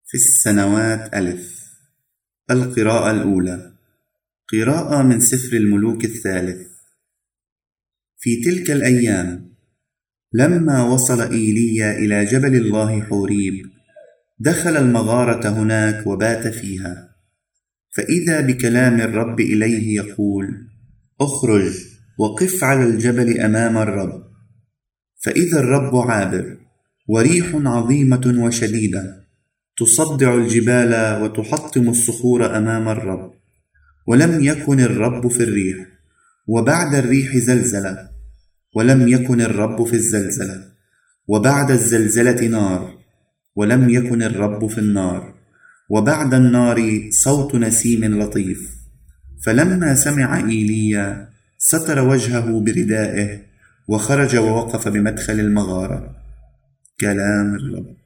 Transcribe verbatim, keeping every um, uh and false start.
في السنوات ألف. القراءة الأولى، قراءة من سفر الملوك الثالث. في تلك الأيام، لما وصل إيليا إلى جبل الله حوريب، دخل المغارة هناك وبات فيها، فإذا بكلام الرب إليه يقول: اخرج وقف على الجبل أمام الرب. فإذا الرب عابر، وريح عظيمة وشديدة تصدع الجبال وتحطم الصخور أمام الرب. ولم يكن الرب في الريح، وبعد الريح زلزلة، ولم يكن الرب في الزلزلة، وبعد الزلزلة نار، ولم يكن الرب في النار، وبعد النار صوت نسيم لطيف. فلما سمع إيليا ستر وجهه بردائه، وخرج ووقف بمدخل المغارة. كلام الرب.